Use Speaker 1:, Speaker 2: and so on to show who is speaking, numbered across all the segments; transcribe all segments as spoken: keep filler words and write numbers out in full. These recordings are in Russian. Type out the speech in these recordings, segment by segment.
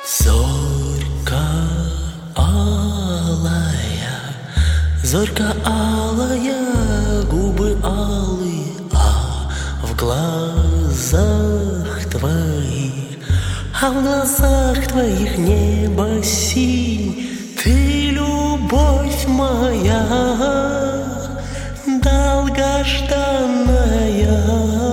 Speaker 1: Зорька алая, зорька алая, губы алые, а в глазах твоих, а в глазах твоих небо синь. Ты любовь моя, долгожданная,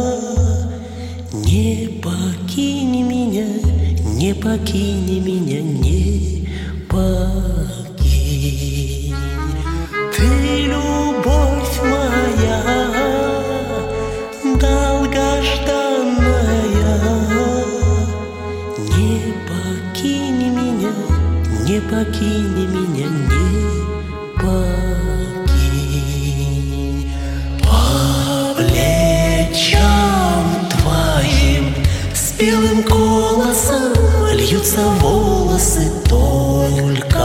Speaker 1: не покинь меня, не покинь меня, не покинь. Ты любовь моя, долгожданная, не покинь меня, не покинь меня, не покинь. По плечам твоим с белым колосом льются волосы, только